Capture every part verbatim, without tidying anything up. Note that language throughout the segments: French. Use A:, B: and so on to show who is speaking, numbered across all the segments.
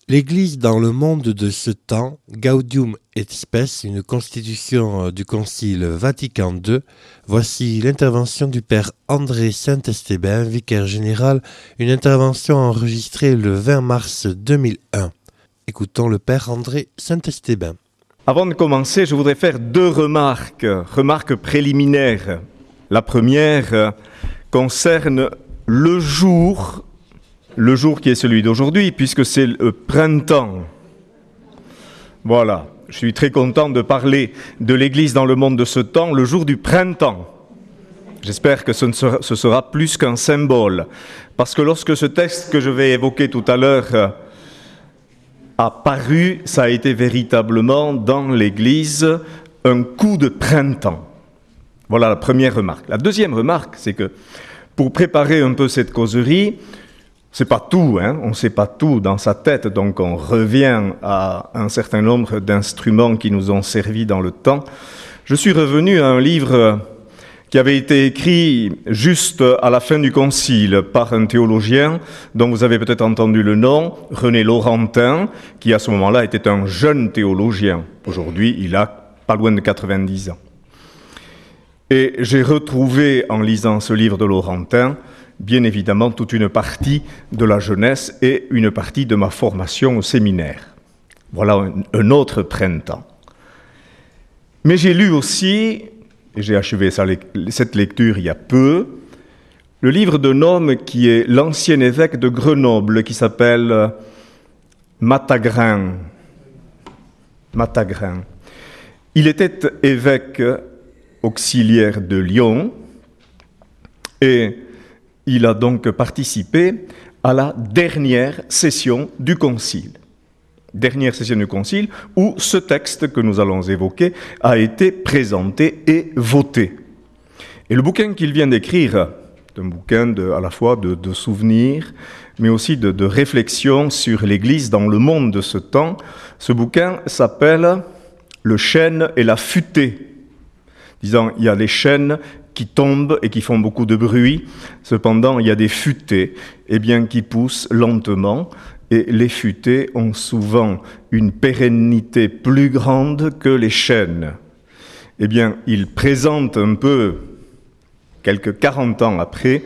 A: L'Église dans le monde de ce temps, Gaudium et Spes, une constitution du Concile Vatican deux. Voici l'intervention du Père André Saint-Estébin, vicaire général, une intervention enregistrée le vingt mars deux mille un. Écoutons le Père André Saint-Estébin.
B: Avant de commencer, je voudrais faire deux remarques, remarques préliminaires. La première concerne le jour Le jour qui est celui d'aujourd'hui, puisque c'est le printemps. Voilà, je suis très content de parler de l'Église dans le monde de ce temps, le jour du printemps. J'espère que ce, ne sera, ce sera plus qu'un symbole, parce que lorsque ce texte que je vais évoquer tout à l'heure a paru, ça a été véritablement dans l'Église un coup de printemps. Voilà la première remarque. La deuxième remarque, c'est que pour préparer un peu cette causerie, c'est pas tout, hein, on ne sait pas tout dans sa tête, donc on revient à un certain nombre d'instruments qui nous ont servi dans le temps. Je suis revenu à un livre qui avait été écrit juste à la fin du Concile par un théologien dont vous avez peut-être entendu le nom, René Laurentin, qui à ce moment-là était un jeune théologien. Aujourd'hui, il a pas loin de quatre-vingt-dix ans. Et j'ai retrouvé, en lisant ce livre de Laurentin, bien évidemment toute une partie de la jeunesse et une partie de ma formation au séminaire. Voilà un, un autre printemps. Mais j'ai lu aussi, et j'ai achevé ça, cette lecture il y a peu, le livre d'un homme qui est l'ancien évêque de Grenoble, qui s'appelle Matagrin. Matagrin. Il était évêque auxiliaire de Lyon, et il a donc participé à la dernière session du Concile. Dernière session du Concile où ce texte que nous allons évoquer a été présenté et voté. Et le bouquin qu'il vient d'écrire, un bouquin de, à la fois de, de souvenirs, mais aussi de, de réflexion sur l'Église dans le monde de ce temps, ce bouquin s'appelle « Le chêne et la futaie ». Disant, il y a les chênes qui tombent et qui font beaucoup de bruit. Cependant, il y a des futaies eh bien, qui poussent lentement. Et les futaies ont souvent une pérennité plus grande que les chênes. Eh bien, il présente un peu, quelques quarante ans après,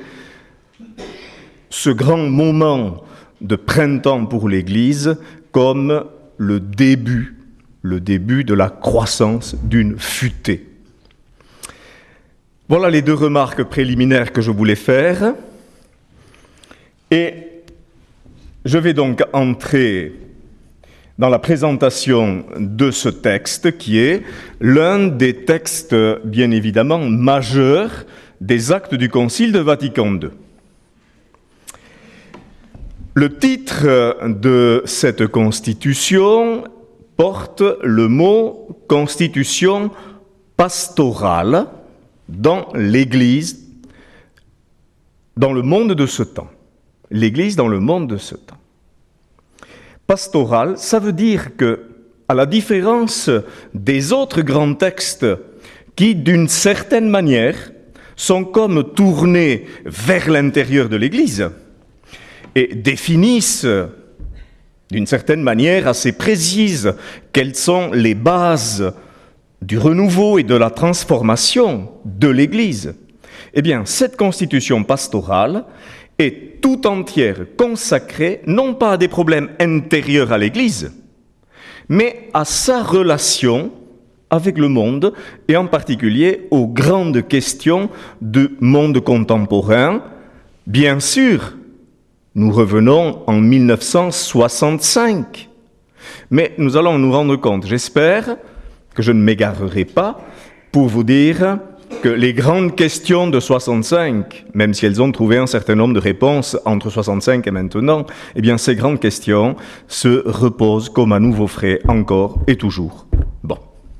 B: ce grand moment de printemps pour l'Église comme le début, le début de la croissance d'une futaie. Voilà les deux remarques préliminaires que je voulais faire. Et je vais donc entrer dans la présentation de ce texte qui est l'un des textes, bien évidemment, majeurs des actes du Concile de Vatican deux. Le titre de cette constitution porte le mot « constitution pastorale » dans l'Église, dans le monde de ce temps. L'Église dans le monde de ce temps. Pastoral, ça veut dire que, à la différence des autres grands textes qui, d'une certaine manière, sont comme tournés vers l'intérieur de l'Église et définissent d'une certaine manière assez précise quelles sont les bases du renouveau et de la transformation de l'Église, eh bien, cette constitution pastorale est tout entière consacrée, non pas à des problèmes intérieurs à l'Église, mais à sa relation avec le monde, et en particulier aux grandes questions du monde contemporain. Bien sûr, nous revenons en mille neuf cent soixante-cinq, mais nous allons nous rendre compte, j'espère, que je ne m'égarerai pas pour vous dire que les grandes questions de soixante-cinq, même si elles ont trouvé un certain nombre de réponses entre soixante-cinq et maintenant, eh bien ces grandes questions se reposent comme à nouveau frais encore et toujours. Bon.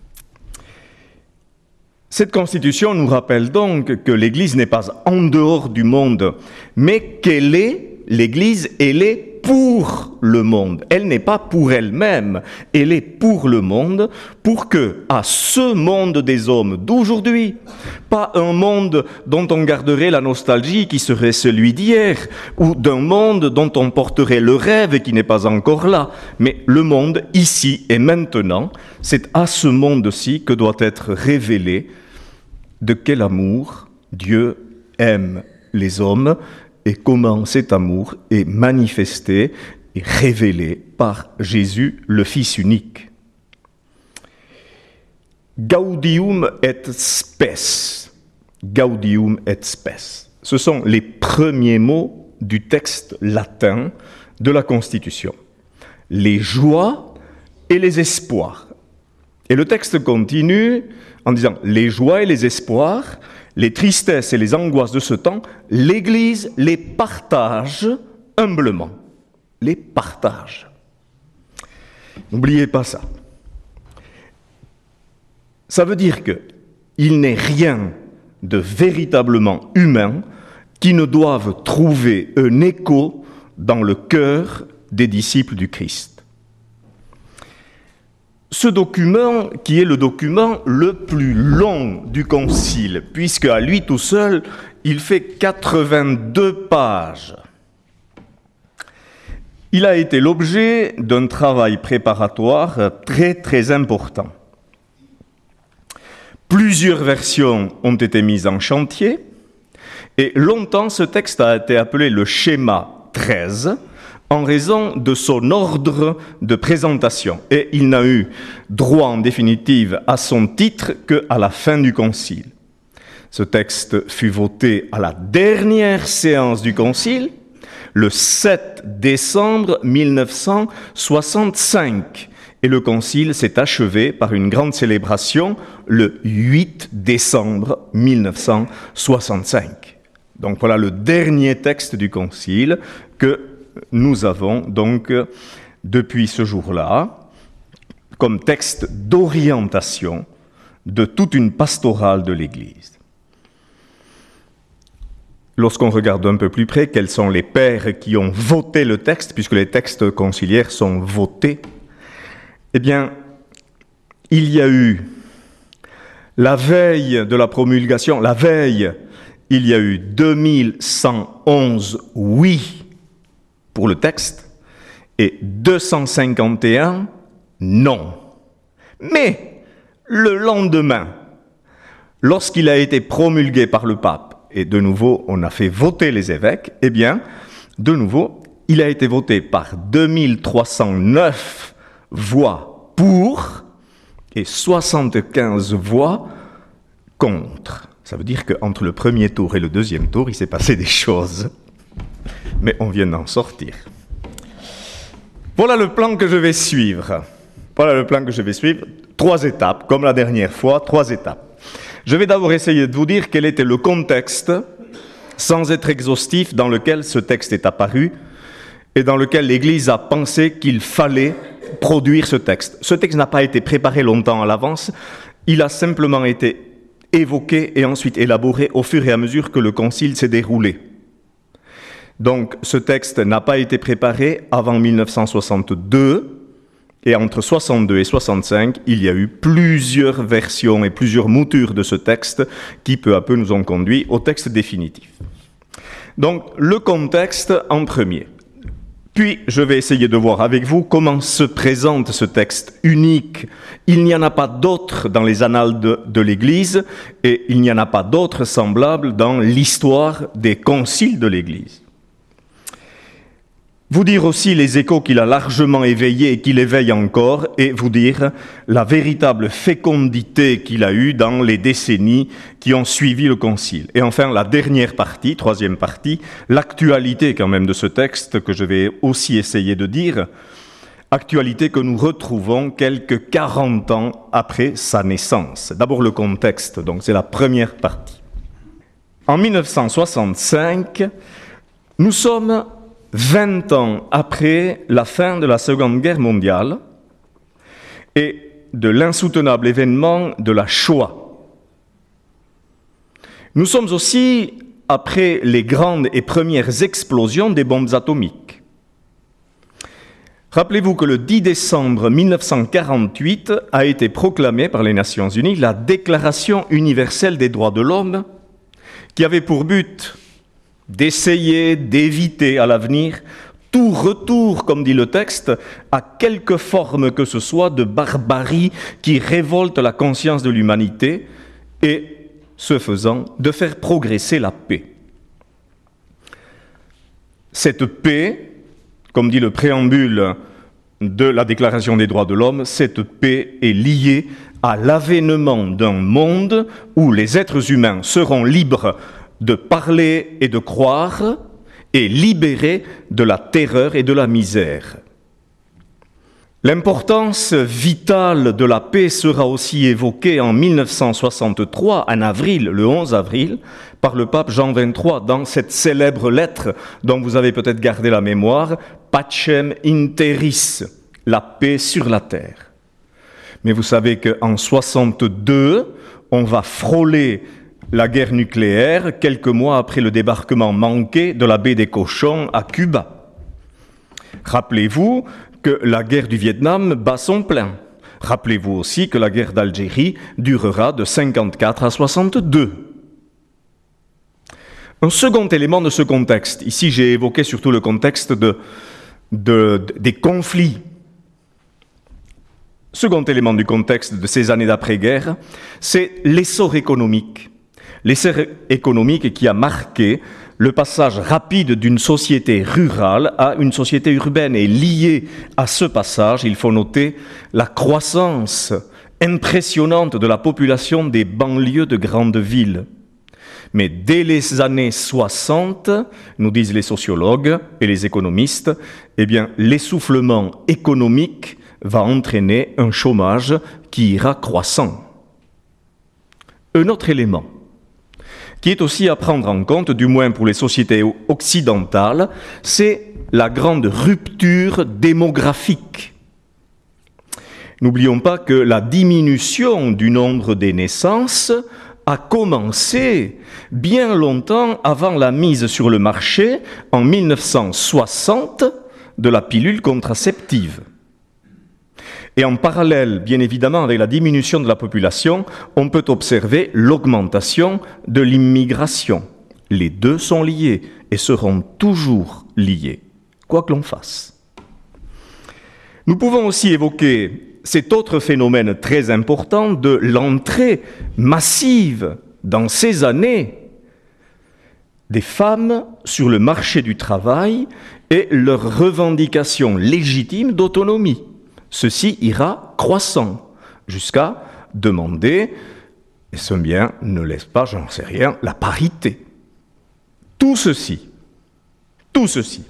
B: Cette constitution nous rappelle donc que l'Église n'est pas en dehors du monde, mais qu'elle est, l'Église, elle est pour le monde. Elle n'est pas pour elle-même, elle est pour le monde, pour que, à ce monde des hommes d'aujourd'hui, pas un monde dont on garderait la nostalgie qui serait celui d'hier, ou d'un monde dont on porterait le rêve qui n'est pas encore là, mais le monde ici et maintenant, c'est à ce monde-ci que doit être révélé de quel amour Dieu aime les hommes et comment cet amour est manifesté et révélé par Jésus, le Fils unique. Gaudium et spes. Gaudium et spes. Ce sont les premiers mots du texte latin de la Constitution. Les joies et les espoirs. Et le texte continue en disant « les joies et les espoirs, les tristesses et les angoisses de ce temps, l'Église les partage humblement. » Les partage. N'oubliez pas ça. Ça veut dire qu'il n'est rien de véritablement humain qui ne doive trouver un écho dans le cœur des disciples du Christ. Ce document, qui est le document le plus long du Concile, puisque à lui tout seul, il fait quatre-vingt-deux pages. Il a été l'objet d'un travail préparatoire très très important. Plusieurs versions ont été mises en chantier, et longtemps ce texte a été appelé le schéma treize, en raison de son ordre de présentation. Et il n'a eu droit en définitive à son titre qu'à la fin du Concile. Ce texte fut voté à la dernière séance du Concile, le sept décembre mille neuf cent soixante-cinq. Et le Concile s'est achevé par une grande célébration le huit décembre mille neuf cent soixante-cinq. Donc voilà le dernier texte du Concile que nous avons donc, depuis ce jour-là, comme texte d'orientation de toute une pastorale de l'Église. Lorsqu'on regarde un peu plus près quels sont les pères qui ont voté le texte, puisque les textes conciliaires sont votés, eh bien, il y a eu, la veille de la promulgation, la veille, il y a eu deux mille cent onze oui pour le texte, et deux cent cinquante et un non. Mais le lendemain, lorsqu'il a été promulgué par le pape, et de nouveau on a fait voter les évêques, eh bien, de nouveau, il a été voté par deux mille trois cent neuf voix pour et soixante-quinze voix contre. Ça veut dire qu'entre le premier tour et le deuxième tour, il s'est passé des choses. Mais on vient d'en sortir. Voilà le plan que je vais suivre. Voilà le plan que je vais suivre. Trois étapes, comme la dernière fois, trois étapes. Je vais d'abord essayer de vous dire quel était le contexte, sans être exhaustif, dans lequel ce texte est apparu et dans lequel l'Église a pensé qu'il fallait produire ce texte. Ce texte n'a pas été préparé longtemps à l'avance, il a simplement été évoqué et ensuite élaboré au fur et à mesure que le concile s'est déroulé. Donc, ce texte n'a pas été préparé avant mille neuf cent soixante-deux, et entre soixante-deux et soixante-cinq, il y a eu plusieurs versions et plusieurs moutures de ce texte qui, peu à peu, nous ont conduit au texte définitif. Donc, le contexte en premier. Puis, je vais essayer de voir avec vous comment se présente ce texte unique. Il n'y en a pas d'autre dans les annales de, de l'Église, et il n'y en a pas d'autre semblable dans l'histoire des conciles de l'Église. Vous dire aussi les échos qu'il a largement éveillés et qu'il éveille encore, et vous dire la véritable fécondité qu'il a eue dans les décennies qui ont suivi le concile. Et enfin, la dernière partie, troisième partie, l'actualité quand même de ce texte que je vais aussi essayer de dire, actualité que nous retrouvons quelques quarante ans après sa naissance. D'abord le contexte, donc c'est la première partie. En mille neuf cent soixante-cinq, nous sommes vingt ans après la fin de la Seconde Guerre mondiale et de l'insoutenable événement de la Shoah. Nous sommes aussi après les grandes et premières explosions des bombes atomiques. Rappelez-vous que le dix décembre mille neuf cent quarante-huit a été proclamée par les Nations Unies la Déclaration universelle des droits de l'homme, qui avait pour but d'essayer d'éviter à l'avenir tout retour, comme dit le texte, à quelque forme que ce soit de barbarie qui révolte la conscience de l'humanité et, ce faisant, de faire progresser la paix. Cette paix, comme dit le préambule de la Déclaration des droits de l'homme, cette paix est liée à l'avènement d'un monde où les êtres humains seront libres de parler et de croire et libérés de la terreur et de la misère. L'importance vitale de la paix sera aussi évoquée en mille neuf cent soixante-trois, en avril, le onze avril, par le pape Jean vingt-trois, dans cette célèbre lettre dont vous avez peut-être gardé la mémoire, Pacem in terris, la paix sur la terre. Mais vous savez qu'en soixante-deux, on va frôler la guerre nucléaire quelques mois après le débarquement manqué de la baie des Cochons à Cuba. Rappelez-vous que la guerre du Vietnam bat son plein. Rappelez-vous aussi que la guerre d'Algérie durera de cinquante-quatre à soixante-deux. Un second élément de ce contexte, ici j'ai évoqué surtout le contexte de, de, de, des conflits. Second élément du contexte de ces années d'après-guerre, c'est l'essor économique. L'essor économique qui a marqué le passage rapide d'une société rurale à une société urbaine. Et lié à ce passage, il faut noter la croissance impressionnante de la population des banlieues de grandes villes. Mais dès les années soixante, nous disent les sociologues et les économistes, eh bien, l'essoufflement économique va entraîner un chômage qui ira croissant. Un autre élément qui est aussi à prendre en compte, du moins pour les sociétés occidentales, c'est la grande rupture démographique. N'oublions pas que la diminution du nombre des naissances a commencé bien longtemps avant la mise sur le marché, en mille neuf cent soixante, de la pilule contraceptive. Et en parallèle, bien évidemment, avec la diminution de la population, on peut observer l'augmentation de l'immigration. Les deux sont liés et seront toujours liés, quoi que l'on fasse. Nous pouvons aussi évoquer cet autre phénomène très important de l'entrée massive dans ces années des femmes sur le marché du travail et leur revendication légitime d'autonomie. Ceci ira croissant jusqu'à demander, et ce bien ne laisse pas, j'en sais rien, la parité. Tout ceci, tout ceci,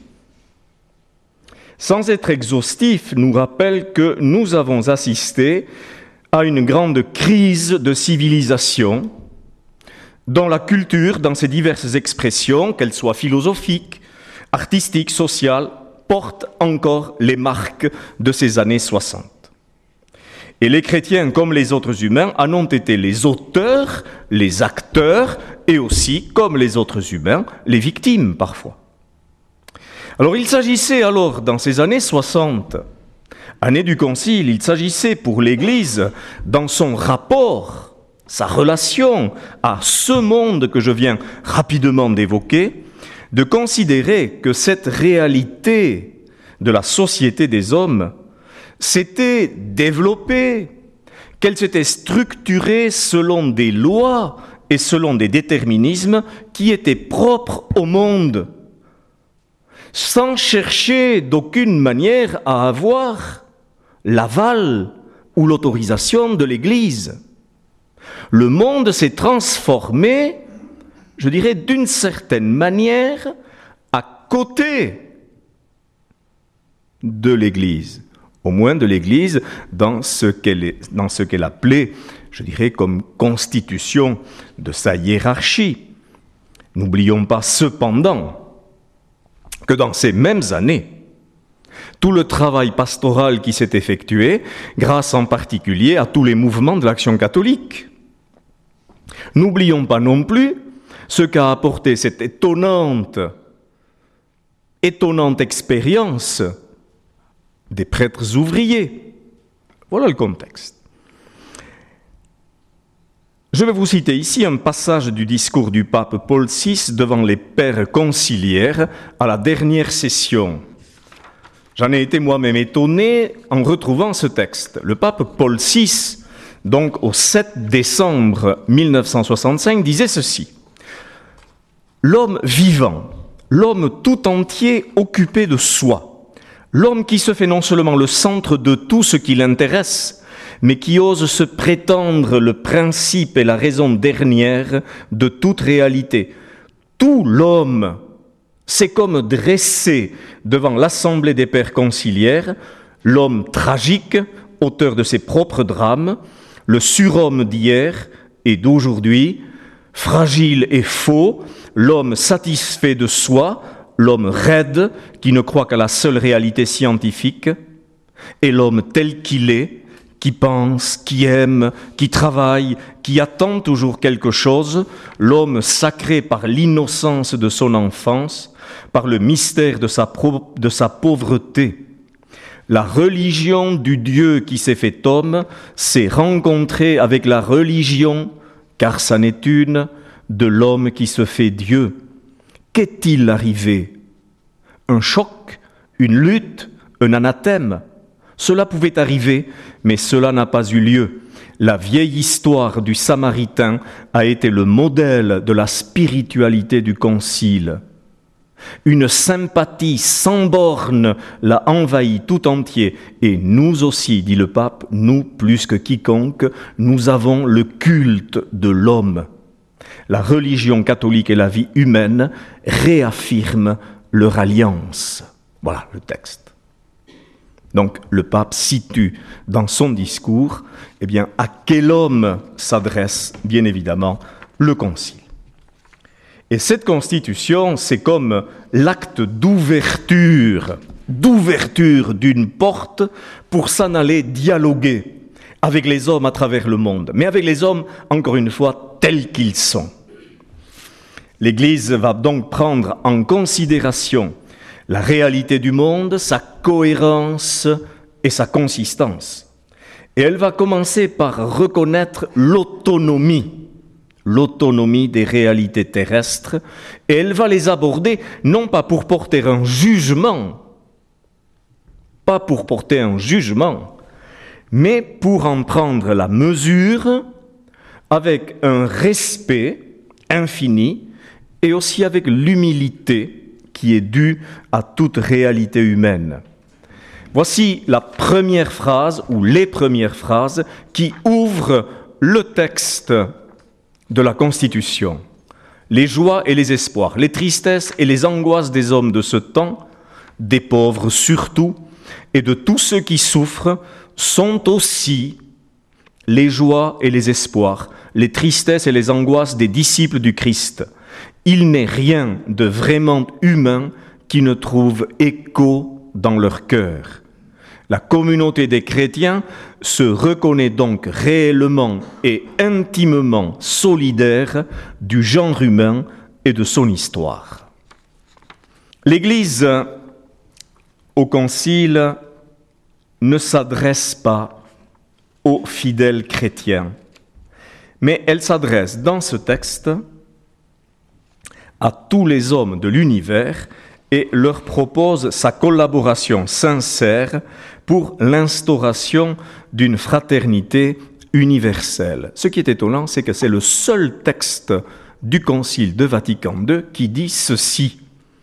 B: sans être exhaustif, nous rappelle que nous avons assisté à une grande crise de civilisation dont la culture, dans ses diverses expressions, qu'elles soient philosophiques, artistiques, sociales, porte encore les marques de ces années soixante. Et les chrétiens, comme les autres humains, en ont été les auteurs, les acteurs, et aussi, comme les autres humains, les victimes parfois. Alors il s'agissait alors, dans ces années soixante, année du Concile, il s'agissait pour l'Église, dans son rapport, sa relation à ce monde que je viens rapidement d'évoquer, de considérer que cette réalité de la société des hommes s'était développée, qu'elle s'était structurée selon des lois et selon des déterminismes qui étaient propres au monde, sans chercher d'aucune manière à avoir l'aval ou l'autorisation de l'Église. Le monde s'est transformé, je dirais, d'une certaine manière, à côté de l'Église, au moins de l'Église dans ce qu'elle est, dans ce qu'elle appelait, je dirais, comme constitution de sa hiérarchie. N'oublions pas cependant que dans ces mêmes années, tout le travail pastoral qui s'est effectué, grâce en particulier à tous les mouvements de l'Action catholique. N'oublions pas non plus ce qu'a apporté cette étonnante, étonnante expérience des prêtres ouvriers. Voilà le contexte. Je vais vous citer ici un passage du discours du pape Paul six devant les pères conciliaires à la dernière session. J'en ai été moi-même étonné en retrouvant ce texte. Le pape Paul six, donc au sept décembre mille neuf cent soixante-cinq, disait ceci. « L'homme vivant, l'homme tout entier occupé de soi, l'homme qui se fait non seulement le centre de tout ce qui l'intéresse, mais qui ose se prétendre le principe et la raison dernière de toute réalité. Tout l'homme, c'est comme dressé devant l'assemblée des pères conciliaires, l'homme tragique, auteur de ses propres drames, le surhomme d'hier et d'aujourd'hui, fragile et faux, l'homme satisfait de soi, l'homme raide qui ne croit qu'à la seule réalité scientifique, et l'homme tel qu'il est, qui pense, qui aime, qui travaille, qui attend toujours quelque chose, l'homme sacré par l'innocence de son enfance, par le mystère de sa, pro- de sa pauvreté. La religion du Dieu qui s'est fait homme s'est rencontrée avec la religion, car ça n'est une, de l'homme qui se fait Dieu. Qu'est-il arrivé? Un choc, une lutte, un anathème? Cela pouvait arriver, mais cela n'a pas eu lieu. La vieille histoire du Samaritain a été le modèle de la spiritualité du Concile. Une sympathie sans borne l'a envahi tout entier. Et nous aussi, dit le pape, nous plus que quiconque, nous avons le culte de l'homme. La religion catholique et la vie humaine réaffirment leur alliance. Voilà le texte. Donc le pape situe dans son discours, eh bien, à quel homme s'adresse, bien évidemment, le Concile. Et cette constitution, c'est comme l'acte d'ouverture, d'ouverture d'une porte pour s'en aller dialoguer avec les hommes à travers le monde, mais avec les hommes, encore une fois, tels qu'ils sont. L'Église va donc prendre en considération la réalité du monde, sa cohérence et sa consistance. Et elle va commencer par reconnaître l'autonomie, l'autonomie des réalités terrestres, et elle va les aborder non pas pour porter un jugement, pas pour porter un jugement, mais pour en prendre la mesure avec un respect infini et aussi avec l'humilité qui est due à toute réalité humaine. Voici la première phrase, ou les premières phrases, qui ouvrent le texte de la Constitution. Les joies et les espoirs, les tristesses et les angoisses des hommes de ce temps, des pauvres surtout, et de tous ceux qui souffrent, sont aussi les joies et les espoirs, les tristesses et les angoisses des disciples du Christ. Il n'est rien de vraiment humain qui ne trouve écho dans leur cœur. La communauté des chrétiens se reconnaît donc réellement et intimement solidaire du genre humain et de son histoire. L'Église, au Concile, ne s'adresse pas aux fidèles chrétiens, mais elle s'adresse dans ce texte à tous les hommes de l'univers et leur propose sa collaboration sincère pour l'instauration d'une fraternité universelle. Ce qui est étonnant, c'est que c'est le seul texte du Concile de Vatican deux qui dit ceci.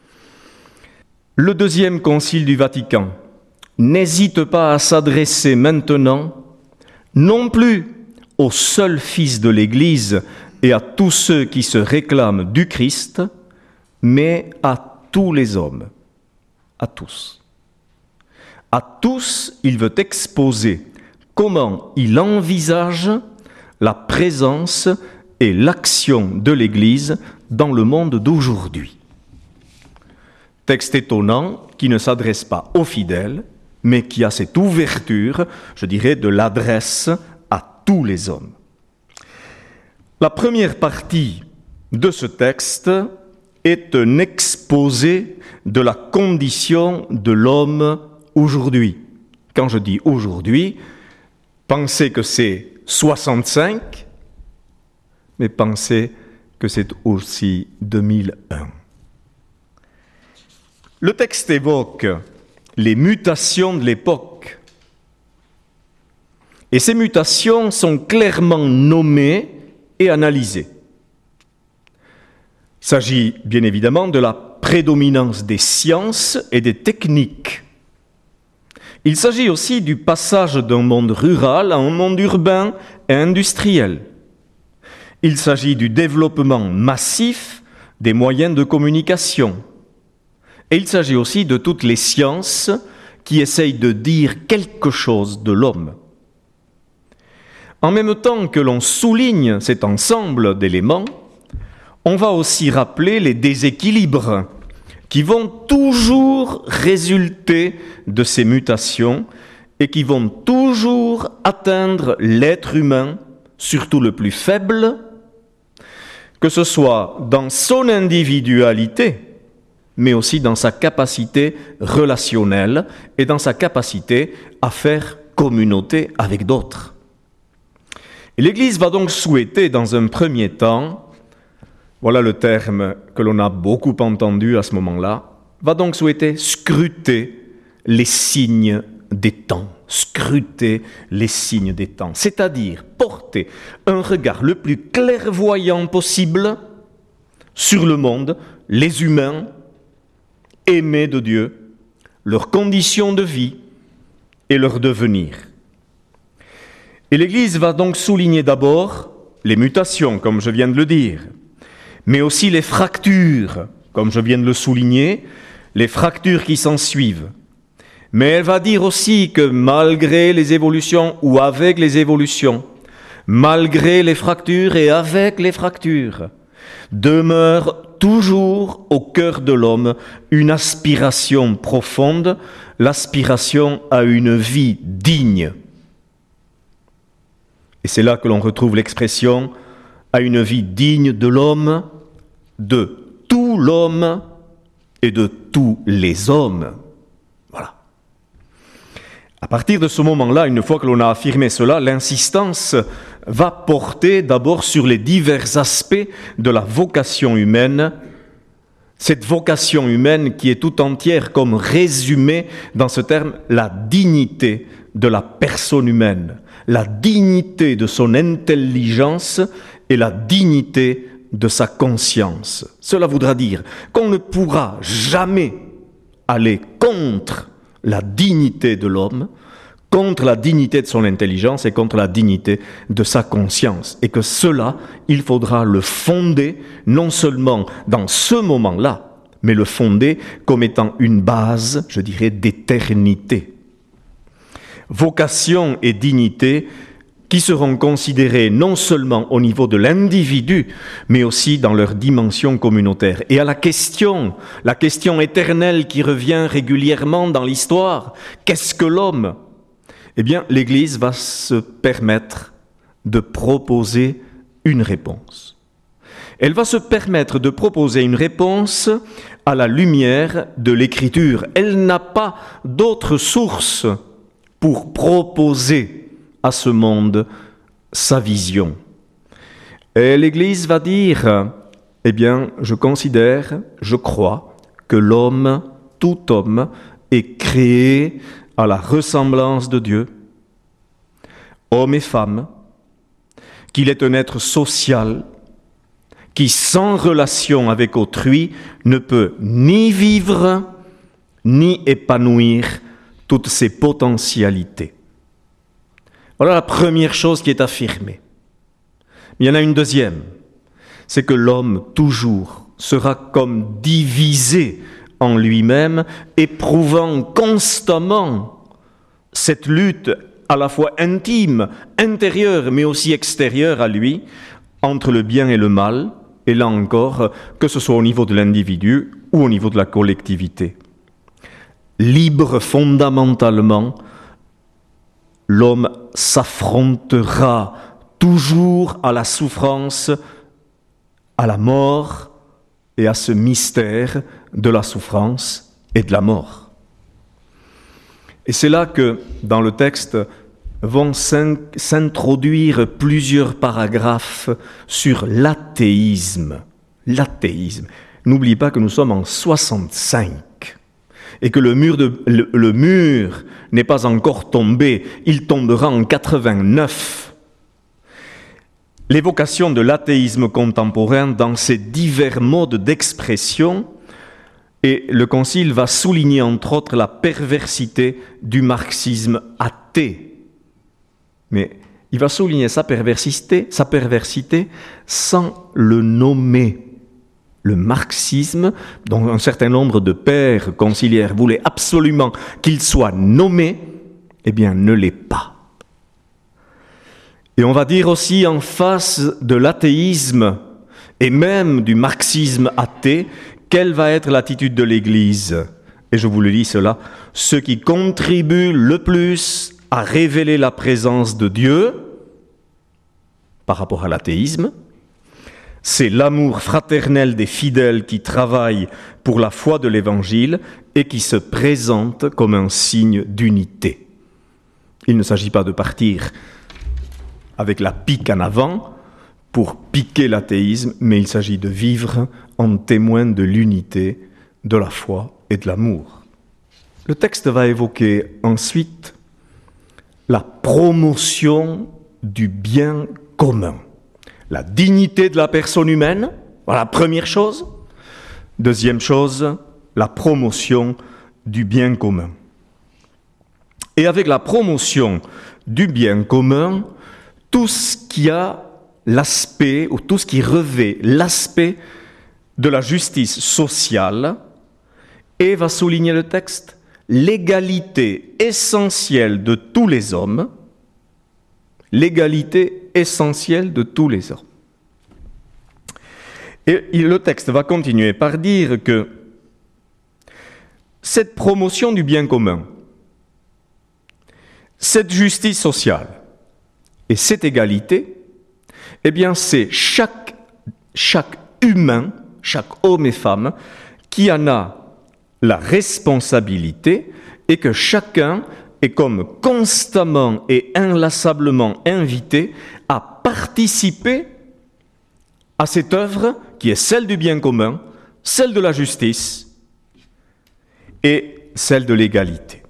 B: Le deuxième Concile du Vatican n'hésite pas à s'adresser maintenant non plus au seul Fils de l'Église et à tous ceux qui se réclament du Christ, mais à tous les hommes, à tous. À tous, il veut exposer comment il envisage la présence et l'action de l'Église dans le monde d'aujourd'hui. Texte étonnant qui ne s'adresse pas aux fidèles, mais qui a cette ouverture, je dirais, de l'adresse à tous les hommes. La première partie de ce texte est un exposé de la condition de l'homme aujourd'hui. Quand je dis aujourd'hui, pensez que c'est soixante-cinq, mais pensez que c'est aussi deux mille un. Le texte évoque les mutations de l'époque. Et ces mutations sont clairement nommées et analysées. Il s'agit bien évidemment de la prédominance des sciences et des techniques. Il s'agit aussi du passage d'un monde rural à un monde urbain et industriel. Il s'agit du développement massif des moyens de communication. Et il s'agit aussi de toutes les sciences qui essayent de dire quelque chose de l'homme. En même temps que l'on souligne cet ensemble d'éléments, on va aussi rappeler les déséquilibres qui vont toujours résulter de ces mutations et qui vont toujours atteindre l'être humain, surtout le plus faible, que ce soit dans son individualité, mais aussi dans sa capacité relationnelle et dans sa capacité à faire communauté avec d'autres. Et l'Église va donc souhaiter, dans un premier temps, voilà le terme que l'on a beaucoup entendu à ce moment-là, va donc souhaiter scruter les signes des temps, scruter les signes des temps, c'est-à-dire porter un regard le plus clairvoyant possible sur le monde, les humains, aimés de Dieu, leurs conditions de vie et leur devenir. Et l'Église va donc souligner d'abord les mutations, comme je viens de le dire, mais aussi les fractures, comme je viens de le souligner, les fractures qui s'en suivent. Mais elle va dire aussi que malgré les évolutions ou avec les évolutions, malgré les fractures et avec les fractures, demeure toujours au cœur de l'homme une aspiration profonde, l'aspiration à une vie digne. Et c'est là que l'on retrouve l'expression « à une vie digne de l'homme, de tout l'homme et de tous les hommes ». Voilà. À partir de ce moment-là, une fois que l'on a affirmé cela, l'insistance va porter d'abord sur les divers aspects de la vocation humaine, cette vocation humaine qui est tout entière comme résumée dans ce terme, la dignité de la personne humaine, la dignité de son intelligence et la dignité de sa conscience. Cela voudra dire qu'on ne pourra jamais aller contre la dignité de l'homme, contre la dignité de son intelligence et contre la dignité de sa conscience. Et que cela, il faudra le fonder, non seulement dans ce moment-là, mais le fonder comme étant une base, je dirais, d'éternité. Vocation et dignité qui seront considérées non seulement au niveau de l'individu, mais aussi dans leur dimension communautaire. Et à la question, la question éternelle qui revient régulièrement dans l'histoire, qu'est-ce que l'homme ? Eh bien, l'Église va se permettre de proposer une réponse. Elle va se permettre de proposer une réponse à la lumière de l'Écriture. Elle n'a pas d'autre source pour proposer à ce monde sa vision. Et l'Église va dire, eh bien, je considère, je crois que l'homme, tout homme, est créé à la ressemblance de Dieu, homme et femme, qu'il est un être social, qui sans relation avec autrui ne peut ni vivre, ni épanouir toutes ses potentialités. Voilà la première chose qui est affirmée. Il y en a une deuxième, c'est que l'homme toujours sera comme divisé en lui-même, éprouvant constamment cette lutte à la fois intime, intérieure, mais aussi extérieure à lui, entre le bien et le mal, et là encore, que ce soit au niveau de l'individu ou au niveau de la collectivité. Libre fondamentalement, l'homme s'affrontera toujours à la souffrance, à la mort et à ce mystère de la souffrance et de la mort. Et c'est là que, dans le texte, vont s'introduire plusieurs paragraphes sur l'athéisme. L'athéisme. N'oublie pas que nous sommes en soixante-cinq et que le mur, de, le, le mur n'est pas encore tombé, il tombera en quatre-vingt-neuf. L'évocation de l'athéisme contemporain dans ses divers modes d'expression, et le Concile va souligner entre autres la perversité du marxisme athée. Mais il va souligner sa perversité, sa perversité sans le nommer. Le marxisme, dont un certain nombre de pères conciliaires voulaient absolument qu'il soit nommé, eh bien, ne l'est pas. Et on va dire aussi en face de l'athéisme et même du marxisme athée, quelle va être l'attitude de l'Église? Et je vous le dis cela, ce qui contribue le plus à révéler la présence de Dieu par rapport à l'athéisme, c'est l'amour fraternel des fidèles qui travaillent pour la foi de l'Évangile et qui se présentent comme un signe d'unité. Il ne s'agit pas de partir avec la pique en avant pour piquer l'athéisme, mais il s'agit de vivre en témoin de l'unité, de la foi et de l'amour. Le texte va évoquer ensuite la promotion du bien commun. La dignité de la personne humaine, voilà la première chose. Deuxième chose, la promotion du bien commun. Et avec la promotion du bien commun, tout ce qui a l'aspect, ou tout ce qui revêt l'aspect de la justice sociale, et va souligner le texte, l'égalité essentielle de tous les hommes, l'égalité essentielle de tous les hommes. Et le texte va continuer par dire que cette promotion du bien commun, cette justice sociale et cette égalité, eh bien c'est chaque, chaque humain, chaque homme et femme qui en a la responsabilité et que chacun est comme constamment et inlassablement invité à participer à cette œuvre qui est celle du bien commun, celle de la justice et celle de l'égalité.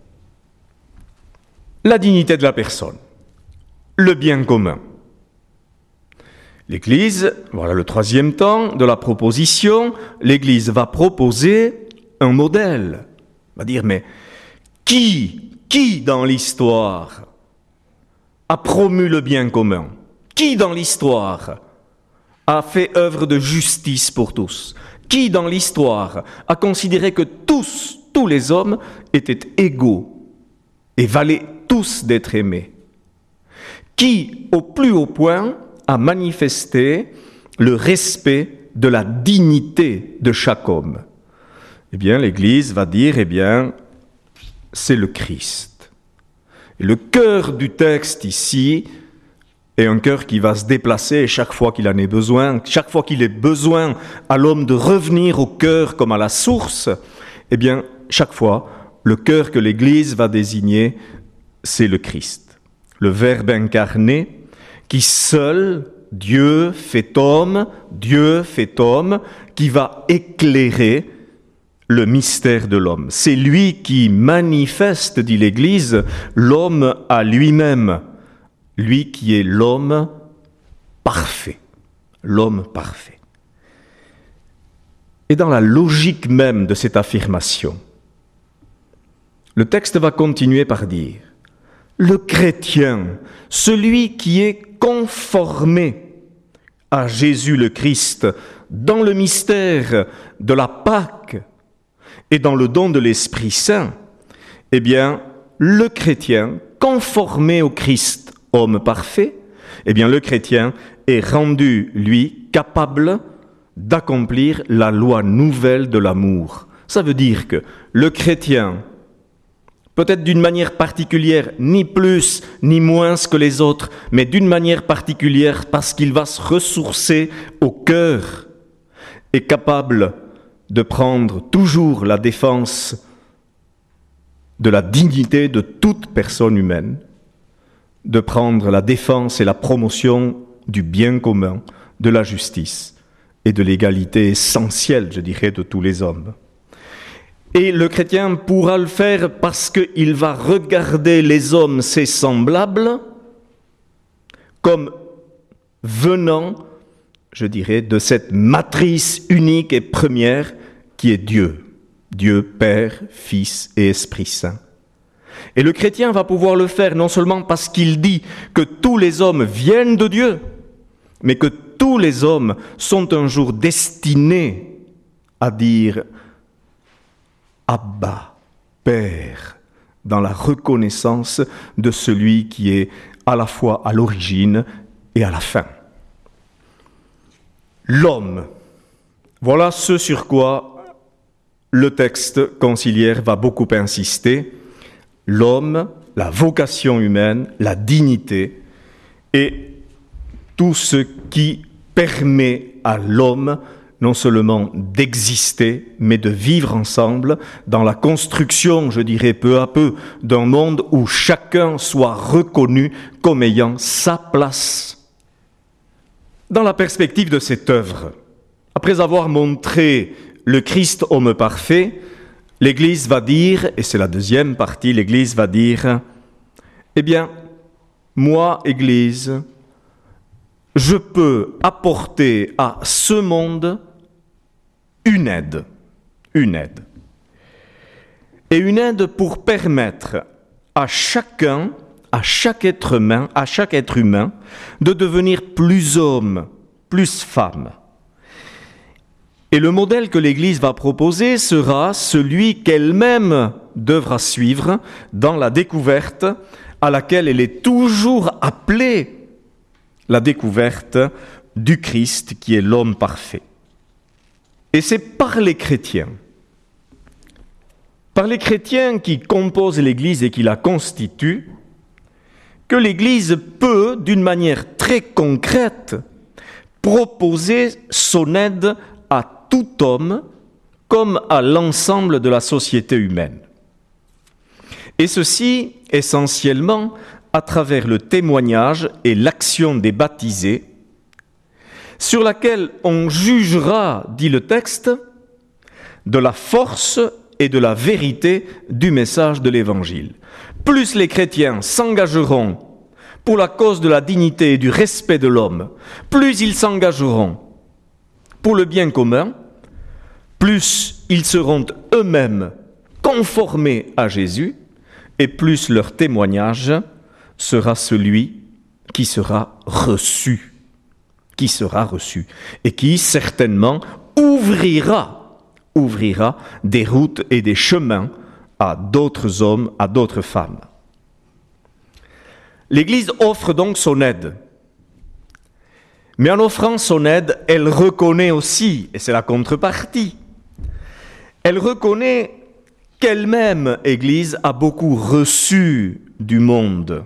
B: La dignité de la personne, le bien commun. L'Église, voilà le troisième temps de la proposition, l'Église va proposer un modèle. Elle va dire, mais qui, qui dans l'histoire a promu le bien commun? Qui dans l'histoire a fait œuvre de justice pour tous? Qui dans l'histoire a considéré que tous, tous les hommes étaient égaux et valaient tous d'être aimés? Qui, au plus haut point, a manifesté le respect de la dignité de chaque homme? Eh bien, l'Église va dire, eh bien, c'est le Christ. Et le cœur du texte ici est un cœur qui va se déplacer chaque fois qu'il en ait besoin, chaque fois qu'il ait besoin à l'homme de revenir au cœur comme à la source, eh bien, chaque fois, le cœur que l'Église va désigner, c'est le Christ. Le Verbe incarné qui seul, Dieu fait homme, Dieu fait homme, qui va éclairer le mystère de l'homme. C'est lui qui manifeste, dit l'Église, l'homme à lui-même. Lui qui est l'homme parfait. L'homme parfait. Et dans la logique même de cette affirmation, le texte va continuer par dire « Le chrétien, celui qui est conformé à Jésus le Christ dans le mystère de la Pâque, et dans le don de l'Esprit Saint, eh bien, le chrétien, conformé au Christ, homme parfait, eh bien, le chrétien est rendu, lui, capable d'accomplir la loi nouvelle de l'amour. Ça veut dire que le chrétien, peut-être d'une manière particulière, ni plus ni moins que les autres, mais d'une manière particulière parce qu'il va se ressourcer au cœur, est capable de prendre toujours la défense de la dignité de toute personne humaine, de prendre la défense et la promotion du bien commun, de la justice et de l'égalité essentielle, je dirais, de tous les hommes. Et le chrétien pourra le faire parce qu'il va regarder les hommes, ses semblables, comme venant, je dirais, de cette matrice unique et première qui est Dieu. Dieu Père, Fils et Esprit Saint. Et le chrétien va pouvoir le faire non seulement parce qu'il dit que tous les hommes viennent de Dieu, mais que tous les hommes sont un jour destinés à dire « Abba, Père », dans la reconnaissance de celui qui est à la fois à l'origine et à la fin. L'homme, voilà ce sur quoi le texte conciliaire va beaucoup insister. L'homme, la vocation humaine, la dignité et tout ce qui permet à l'homme non seulement d'exister, mais de vivre ensemble dans la construction, je dirais peu à peu, d'un monde où chacun soit reconnu comme ayant sa place. Dans la perspective de cette œuvre, après avoir montré le Christ homme parfait, l'Église va dire, et c'est la deuxième partie, l'Église va dire, eh bien, moi, Église, je peux apporter à ce monde une aide, une aide. Et une aide pour permettre à chacun, à chaque être humain, à chaque être humain, de devenir plus homme, plus femme. Et le modèle que l'Église va proposer sera celui qu'elle-même devra suivre dans la découverte à laquelle elle est toujours appelée, la découverte du Christ qui est l'homme parfait. Et c'est par les chrétiens, par les chrétiens qui composent l'Église et qui la constituent, que l'Église peut, d'une manière très concrète, proposer son aide à tout homme comme à l'ensemble de la société humaine. Et ceci essentiellement à travers le témoignage et l'action des baptisés, sur laquelle on jugera, dit le texte, de la force et de la vérité du message de l'Évangile. Plus les chrétiens s'engageront pour la cause de la dignité et du respect de l'homme, plus ils s'engageront pour le bien commun, plus ils seront eux-mêmes conformés à Jésus, et plus leur témoignage sera celui qui sera reçu, qui sera reçu, et qui certainement ouvrira, ouvrira des routes et des chemins à d'autres hommes, à d'autres femmes. L'Église offre donc son aide. Mais en offrant son aide, elle reconnaît aussi, et c'est la contrepartie, elle reconnaît qu'elle-même, Église, a beaucoup reçu du monde.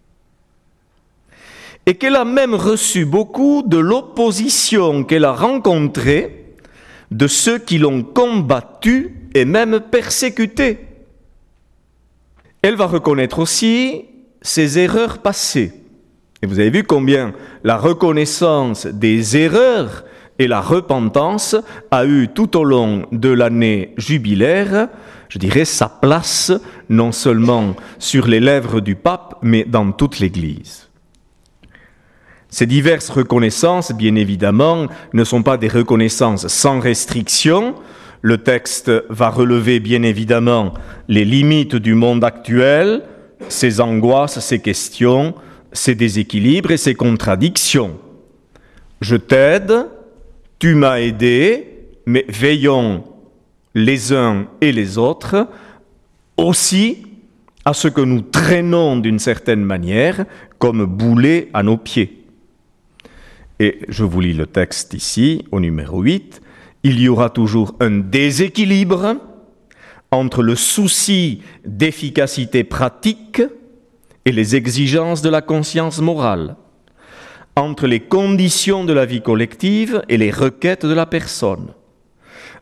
B: Et qu'elle a même reçu beaucoup de l'opposition qu'elle a rencontrée de ceux qui l'ont combattue et même persécutée. Elle va reconnaître aussi ses erreurs passées. Et vous avez vu combien la reconnaissance des erreurs et la repentance a eu tout au long de l'année jubilaire, je dirais, sa place non seulement sur les lèvres du pape, mais dans toute l'Église. Ces diverses reconnaissances, bien évidemment, ne sont pas des reconnaissances sans restriction. Le texte va relever, bien évidemment, les limites du monde actuel, ses angoisses, ses questions, ses déséquilibres et ses contradictions. Je t'aide, tu m'as aidé, mais veillons les uns et les autres aussi à ce que nous traînons d'une certaine manière comme boulets à nos pieds. Et je vous lis le texte ici, au numéro huit. Il y aura toujours un déséquilibre entre le souci d'efficacité pratique et les exigences de la conscience morale, entre les conditions de la vie collective et les requêtes de la personne,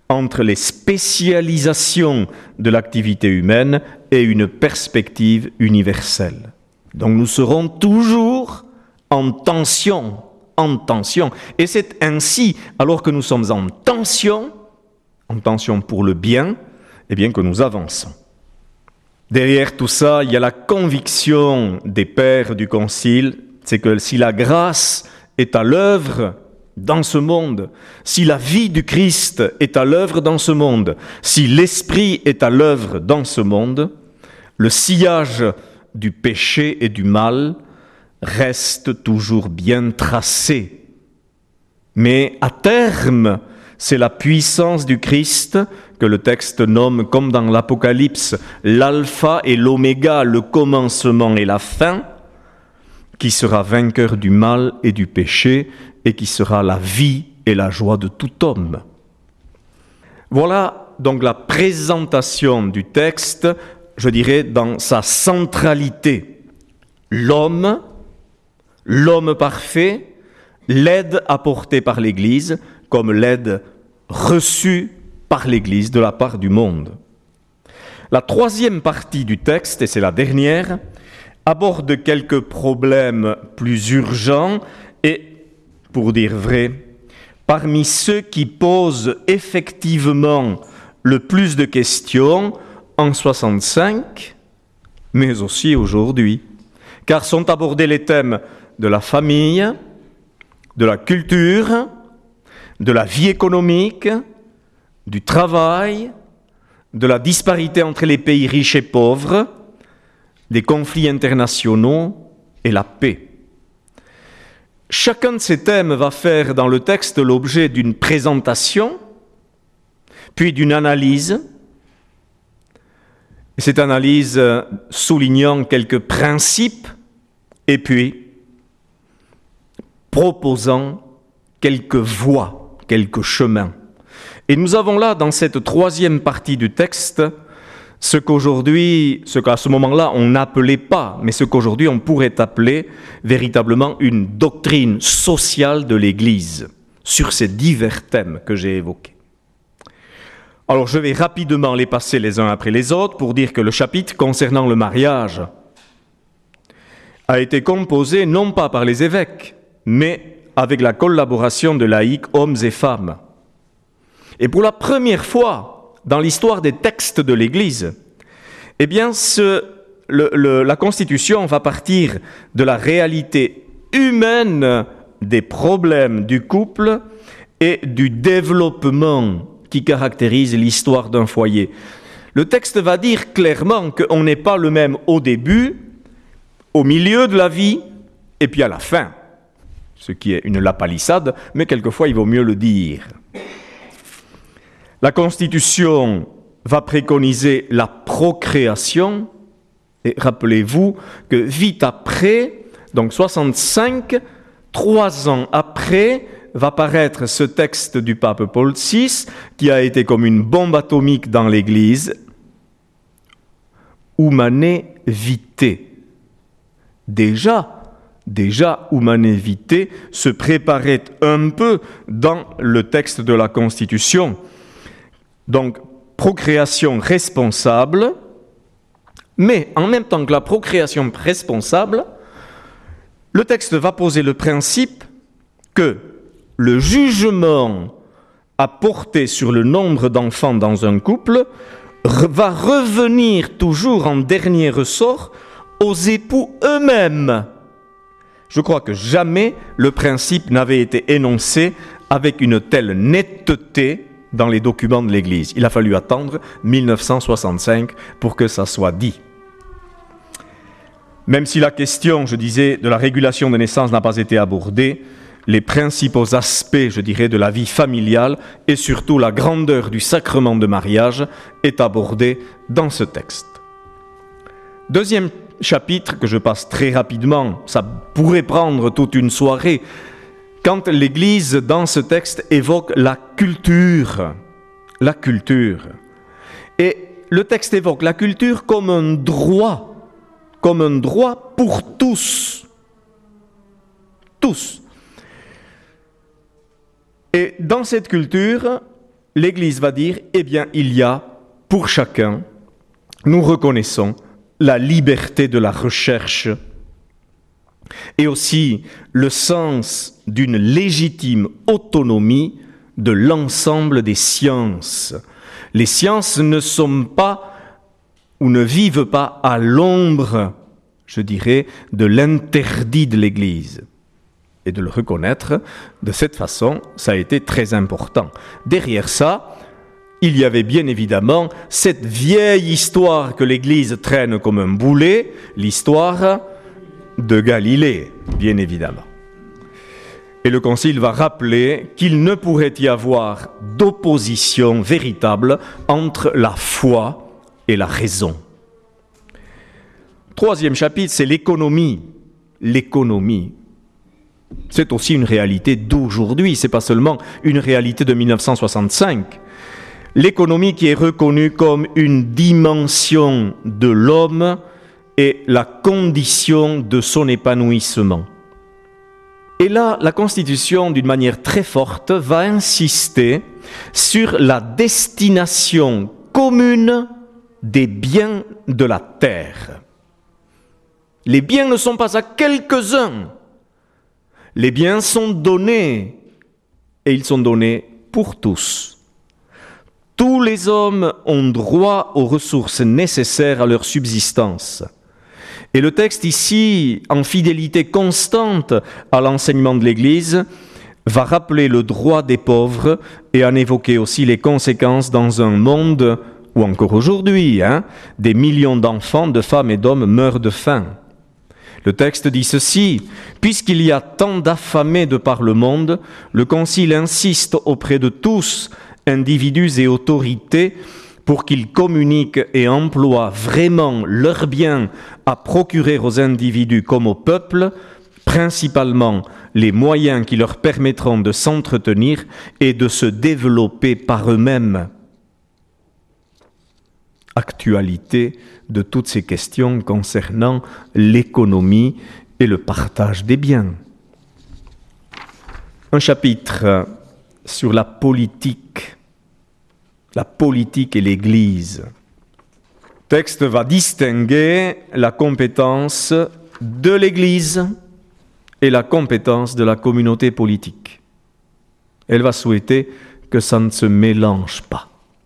B: entre les spécialisations de l'activité humaine et une perspective universelle. Donc nous serons toujours en tension, en tension. Et c'est ainsi, alors que nous sommes en tension, en tension pour le bien, eh bien que nous avançons. Derrière tout ça, il y a la conviction des pères du Concile, c'est que si la grâce est à l'œuvre dans ce monde, si la vie du Christ est à l'œuvre dans ce monde, si l'Esprit est à l'œuvre dans ce monde, le sillage du péché et du mal reste toujours bien tracé. Mais à terme, c'est la puissance du Christ que le texte nomme, comme dans l'Apocalypse, l'alpha et l'oméga, le commencement et la fin, qui sera vainqueur du mal et du péché, et qui sera la vie et la joie de tout homme. Voilà donc la présentation du texte, je dirais, dans sa centralité. L'homme, l'homme parfait, l'aide apportée par l'Église, comme l'aide reçue par l'Église de la part du monde. La troisième partie du texte, et c'est la dernière, aborde quelques problèmes plus urgents et, pour dire vrai, parmi ceux qui posent effectivement le plus de questions en soixante-cinq, mais aussi aujourd'hui, car sont abordés les thèmes de la famille, de la culture, de la vie économique, du travail, de la disparité entre les pays riches et pauvres, des conflits internationaux et la paix. Chacun de ces thèmes va faire dans le texte l'objet d'une présentation, puis d'une analyse, et cette analyse soulignant quelques principes, et puis proposant quelques voies, quelques chemins. Et nous avons là, dans cette troisième partie du texte, ce qu'aujourd'hui, ce qu'à ce moment-là, on n'appelait pas, mais ce qu'aujourd'hui on pourrait appeler véritablement une doctrine sociale de l'Église, sur ces divers thèmes que j'ai évoqués. Alors je vais rapidement les passer les uns après les autres pour dire que le chapitre concernant le mariage a été composé non pas par les évêques, mais avec la collaboration de laïcs, hommes et femmes. Et pour la première fois dans l'histoire des textes de l'Église, eh bien, ce, le, le, la Constitution va partir de la réalité humaine des problèmes du couple et du développement qui caractérise l'histoire d'un foyer. Le texte va dire clairement qu'on n'est pas le même au début, au milieu de la vie et puis à la fin. Ce qui est une lapalissade, mais quelquefois il vaut mieux le dire. La Constitution va préconiser la procréation, et rappelez-vous que vite après, donc soixante-cinq, trois ans après, va paraître ce texte du pape Paul six, qui a été comme une bombe atomique dans l'Église, Humanae Vitae. Déjà, déjà Humanae Vitae se préparait un peu dans le texte de la Constitution. Donc, procréation responsable, mais en même temps que la procréation responsable, le texte va poser le principe que le jugement à porter sur le nombre d'enfants dans un couple va revenir toujours en dernier ressort aux époux eux-mêmes. Je crois que jamais le principe n'avait été énoncé avec une telle netteté dans les documents de l'Église. Il a fallu attendre mille neuf cent soixante-cinq pour que ça soit dit. Même si la question, je disais, de la régulation des naissances n'a pas été abordée, les principaux aspects, je dirais, de la vie familiale et surtout la grandeur du sacrement de mariage est abordée dans ce texte. Deuxième chapitre que je passe très rapidement, ça pourrait prendre toute une soirée, quand l'Église, dans ce texte, évoque la culture. La culture. Et le texte évoque la culture comme un droit, comme un droit pour tous. Tous. Et dans cette culture, l'Église va dire, eh bien, il y a pour chacun, nous reconnaissons la liberté de la recherche et aussi le sens d'une légitime autonomie de l'ensemble des sciences. Les sciences ne sont pas ou ne vivent pas à l'ombre, je dirais, de l'interdit de l'Église. Et de le reconnaître de cette façon, ça a été très important. Derrière ça, il y avait bien évidemment cette vieille histoire que l'Église traîne comme un boulet, l'histoire de Galilée, bien évidemment. Et le Concile va rappeler qu'il ne pourrait y avoir d'opposition véritable entre la foi et la raison. Troisième chapitre, c'est l'économie. L'économie. C'est aussi une réalité d'aujourd'hui, ce n'est pas seulement une réalité de mille neuf cent soixante-cinq. L'économie qui est reconnue comme une dimension de l'homme et la condition de son épanouissement. Et là, la Constitution, d'une manière très forte, va insister sur la destination commune des biens de la terre. Les biens ne sont pas à quelques-uns. Les biens sont donnés, et ils sont donnés pour tous. Tous les hommes ont droit aux ressources nécessaires à leur subsistance. Et le texte ici, en fidélité constante à l'enseignement de l'Église, va rappeler le droit des pauvres et en évoquer aussi les conséquences dans un monde où encore aujourd'hui, hein, des millions d'enfants, de femmes et d'hommes meurent de faim. Le texte dit ceci, « Puisqu'il y a tant d'affamés de par le monde, le Concile insiste auprès de tous, individus et autorités, pour qu'ils communiquent et emploient vraiment leurs biens à procurer aux individus comme au peuple, principalement les moyens qui leur permettront de s'entretenir et de se développer par eux-mêmes. » Actualité de toutes ces questions concernant l'économie et le partage des biens. Un chapitre sur la politique. La politique et l'Église. Le texte va distinguer la compétence de l'Église et la compétence de la communauté politique. Elle va souhaiter que ça ne se mélange pas.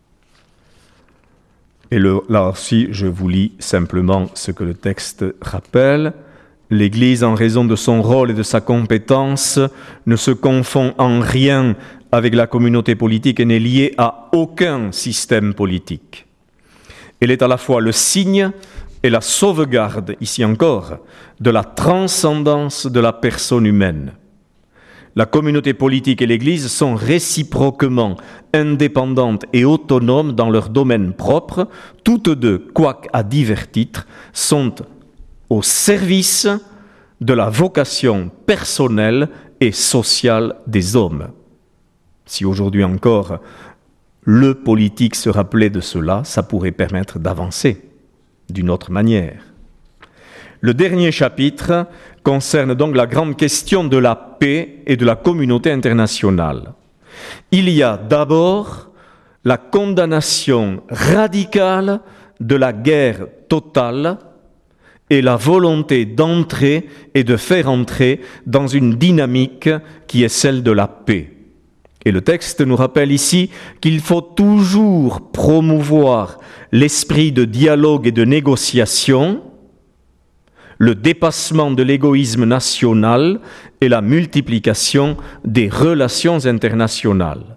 B: Et le, là aussi, je vous lis simplement ce que le texte rappelle. L'Église, en raison de son rôle et de sa compétence, ne se confond en rien avec la communauté politique et n'est liée à aucun système politique. Elle est à la fois le signe et la sauvegarde, ici encore, de la transcendance de la personne humaine. La communauté politique et l'Église sont réciproquement indépendantes et autonomes dans leur domaine propre. Toutes deux, quoique à divers titres, sont au service de la vocation personnelle et sociale des hommes. Si aujourd'hui encore le politique se rappelait de cela, ça pourrait permettre d'avancer d'une autre manière. Le dernier chapitre concerne donc la grande question de la paix et de la communauté internationale. Il y a d'abord la condamnation radicale de la guerre totale et la volonté d'entrer et de faire entrer dans une dynamique qui est celle de la paix. Et le texte nous rappelle ici qu'il faut toujours promouvoir l'esprit de dialogue et de négociation, le dépassement de l'égoïsme national et la multiplication des relations internationales.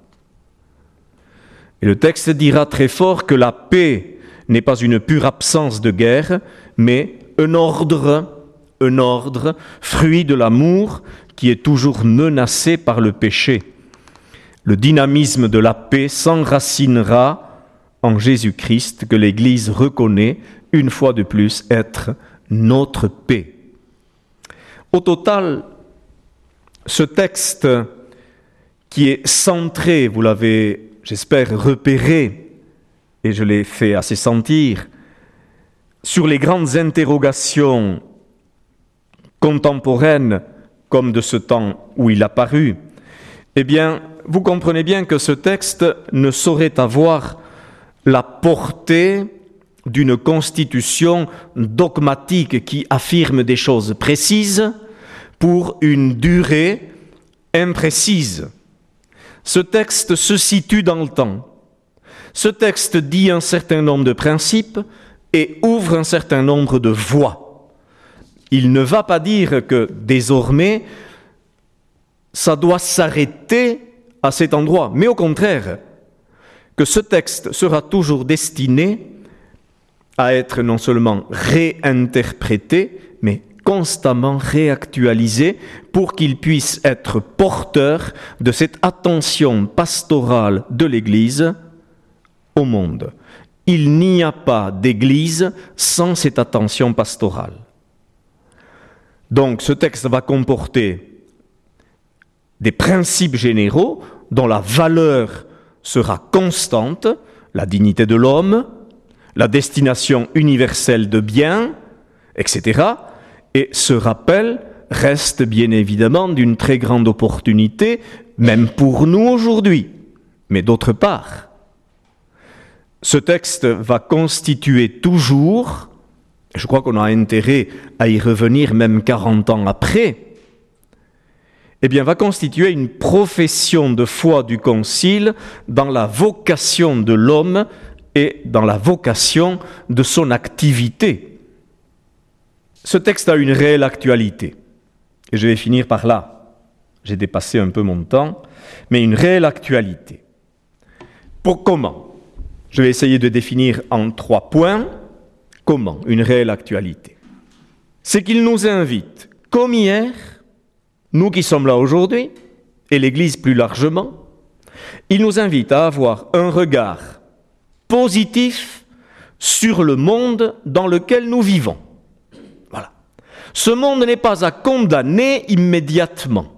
B: Et le texte dira très fort que la paix n'est pas une pure absence de guerre, mais un ordre, un ordre, fruit de l'amour qui est toujours menacé par le péché. Le dynamisme de la paix s'enracinera en Jésus-Christ que l'Église reconnaît une fois de plus être notre paix. Au total, ce texte qui est centré, vous l'avez, j'espère, repéré, et je l'ai fait assez sentir, sur les grandes interrogations contemporaines comme de ce temps où il a paru, eh bien, vous comprenez bien que ce texte ne saurait avoir la portée d'une constitution dogmatique qui affirme des choses précises pour une durée imprécise. Ce texte se situe dans le temps. Ce texte dit un certain nombre de principes et ouvre un certain nombre de voies. Il ne va pas dire que désormais, ça doit s'arrêter à cet endroit, mais au contraire, que ce texte sera toujours destiné à être non seulement réinterprété, mais constamment réactualisé pour qu'il puisse être porteur de cette attention pastorale de l'Église au monde. Il n'y a pas d'Église sans cette attention pastorale. Donc ce texte va comporter des principes généraux dont la valeur sera constante, la dignité de l'homme, la destination universelle de biens, et cetera. Et ce rappel reste bien évidemment d'une très grande opportunité, même pour nous aujourd'hui. Mais d'autre part, ce texte va constituer toujours, je crois qu'on a intérêt à y revenir même quarante ans après, eh bien, va constituer une profession de foi du Concile dans la vocation de l'homme et dans la vocation de son activité. Ce texte a une réelle actualité. Et je vais finir par là. J'ai dépassé un peu mon temps, mais une réelle actualité. Pour comment ? Je vais essayer de définir en trois points comment une réelle actualité. C'est qu'il nous invite, comme hier, nous qui sommes là aujourd'hui, et l'Église plus largement, il nous invite à avoir un regard positif sur le monde dans lequel nous vivons. Voilà. Ce monde n'est pas à condamner immédiatement.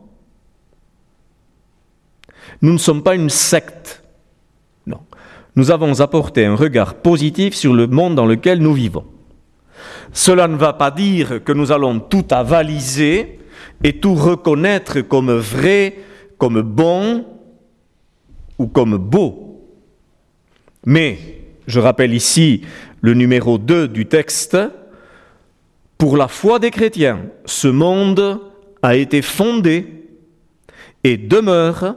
B: Nous ne sommes pas une secte. Non. Nous avons apporté un regard positif sur le monde dans lequel nous vivons. Cela ne va pas dire que nous allons tout avaliser et tout reconnaître comme vrai, comme bon ou comme beau. Mais, je rappelle ici le numéro deux du texte, pour la foi des chrétiens, ce monde a été fondé et demeure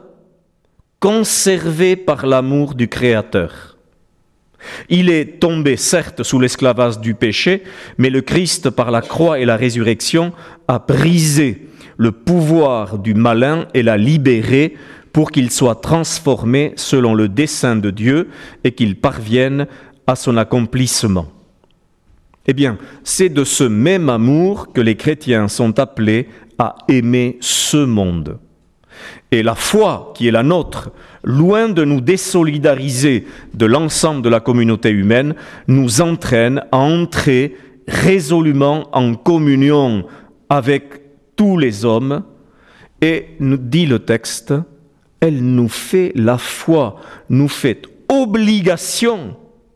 B: conservé par l'amour du Créateur. Il est tombé, certes, sous l'esclavage du péché, mais le Christ, par la croix et la résurrection, a brisé le pouvoir du malin et l'a libéré pour qu'il soit transformé selon le dessein de Dieu et qu'il parvienne à son accomplissement. Eh bien, c'est de ce même amour que les chrétiens sont appelés à aimer ce monde. Et la foi qui est la nôtre, loin de nous désolidariser de l'ensemble de la communauté humaine, nous entraîne à entrer résolument en communion avec tous les hommes, et nous dit le texte, elle nous fait la foi, nous fait obligation,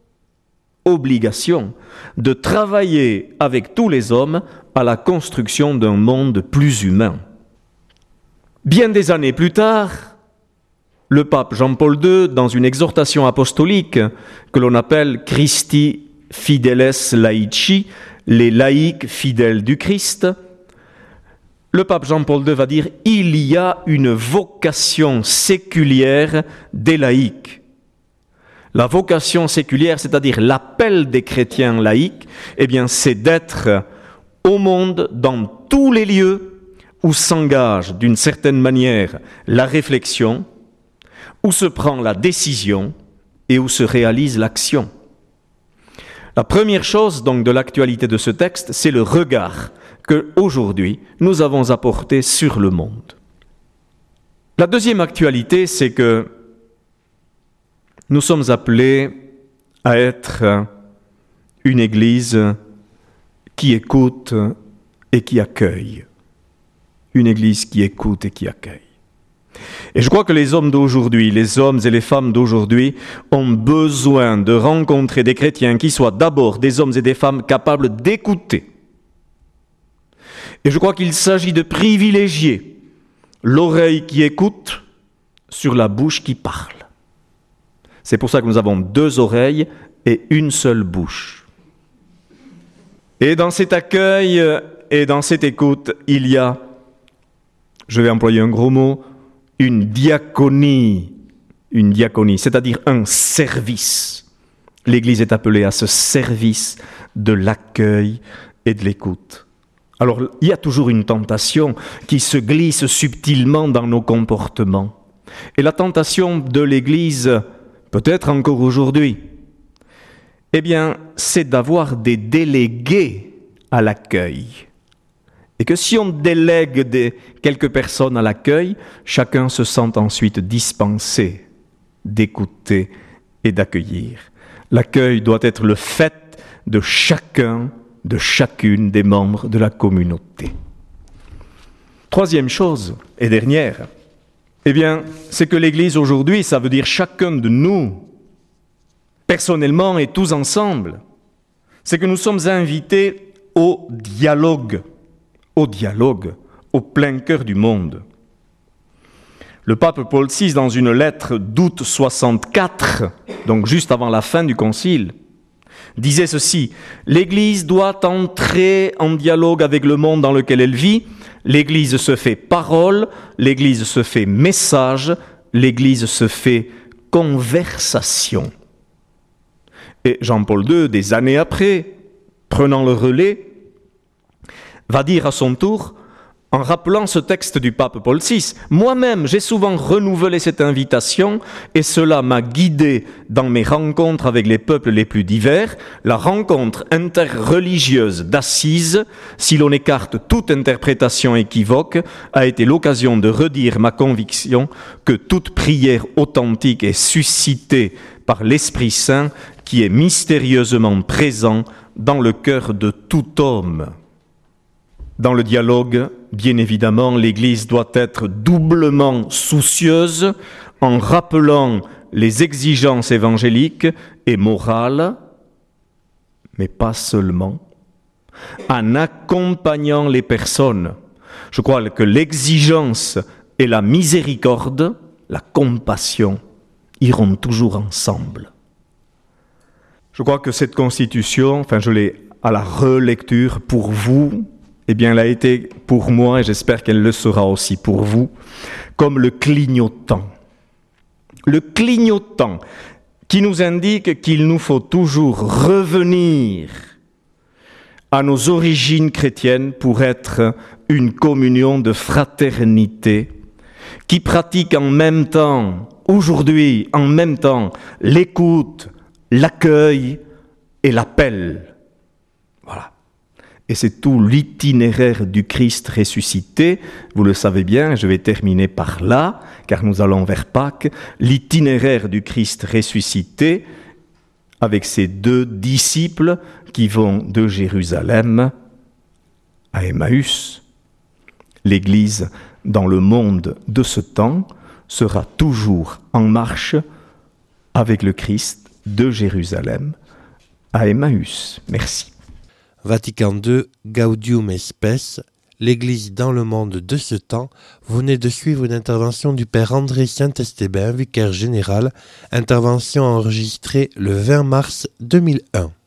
B: obligation de travailler avec tous les hommes à la construction d'un monde plus humain. Bien des années plus tard, le pape Jean-Paul deux, dans une exhortation apostolique que l'on appelle Christi Fideles Laici, les laïcs fidèles du Christ, le pape Jean-Paul deux va dire « Il y a une vocation séculière des laïcs ». La vocation séculière, c'est-à-dire l'appel des chrétiens laïcs, eh bien, c'est d'être au monde dans tous les lieux où s'engage d'une certaine manière la réflexion, où se prend la décision et où se réalise l'action. La première chose donc de l'actualité de ce texte, c'est le regard qu'aujourd'hui nous avons apporté sur le monde. La deuxième actualité, c'est que nous sommes appelés à être une Église qui écoute et qui accueille. Une Église qui écoute et qui accueille. Et je crois que les hommes d'aujourd'hui, les hommes et les femmes d'aujourd'hui ont besoin de rencontrer des chrétiens qui soient d'abord des hommes et des femmes capables d'écouter. Et je crois qu'il s'agit de privilégier l'oreille qui écoute sur la bouche qui parle. C'est pour ça que nous avons deux oreilles et une seule bouche. Et dans cet accueil et dans cette écoute, il y a, je vais employer un gros mot, une diaconie, une diaconie, c'est-à-dire un service. L'Église est appelée à ce service de l'accueil et de l'écoute. Alors, il y a toujours une tentation qui se glisse subtilement dans nos comportements. Et la tentation de l'Église, peut-être encore aujourd'hui, eh bien, c'est d'avoir des délégués à l'accueil. Et que si on délègue des, quelques personnes à l'accueil, chacun se sent ensuite dispensé d'écouter et d'accueillir. L'accueil doit être le fait de chacun, de chacune des membres de la communauté. Troisième chose, et dernière, eh bien, c'est que l'Église aujourd'hui, ça veut dire chacun de nous, personnellement et tous ensemble, c'est que nous sommes invités au dialogue, au dialogue, au plein cœur du monde. Le pape Paul six, dans une lettre d'août soixante-quatre, donc juste avant la fin du concile, disait ceci: « L'Église doit entrer en dialogue avec le monde dans lequel elle vit. L'Église se fait parole, l'Église se fait message, l'Église se fait conversation. » Et Jean-Paul deux, des années après, prenant le relais, va dire à son tour, en rappelant ce texte du pape Paul six, « Moi-même, j'ai souvent renouvelé cette invitation et cela m'a guidé dans mes rencontres avec les peuples les plus divers. La rencontre interreligieuse d'Assise, si l'on écarte toute interprétation équivoque, a été l'occasion de redire ma conviction que toute prière authentique est suscitée par l'Esprit Saint qui est mystérieusement présent dans le cœur de tout homme. » Dans le dialogue, bien évidemment, l'Église doit être doublement soucieuse en rappelant les exigences évangéliques et morales, mais pas seulement, en accompagnant les personnes. Je crois que l'exigence et la miséricorde, la compassion, iront toujours ensemble. Je crois que cette constitution, enfin je l'ai à la relecture pour vous, eh bien, elle a été pour moi, et j'espère qu'elle le sera aussi pour vous, comme le clignotant. Le clignotant qui nous indique qu'il nous faut toujours revenir à nos origines chrétiennes pour être une communion de fraternité qui pratique en même temps, aujourd'hui, en même temps, l'écoute, l'accueil et l'appel. Voilà. Et c'est tout l'itinéraire du Christ ressuscité. Vous le savez bien, je vais terminer par là, car nous allons vers Pâques. L'itinéraire du Christ ressuscité, avec ses deux disciples qui vont de Jérusalem à Emmaüs. L'Église, dans le monde de ce temps, sera toujours en marche avec le Christ de Jérusalem à Emmaüs. Merci.
A: Vatican deux, Gaudium et Spes, l'Église dans le monde de ce temps. Vous venez de suivre une intervention du Père André Saint-Estébin, vicaire général, intervention enregistrée le vingt mars deux mille un.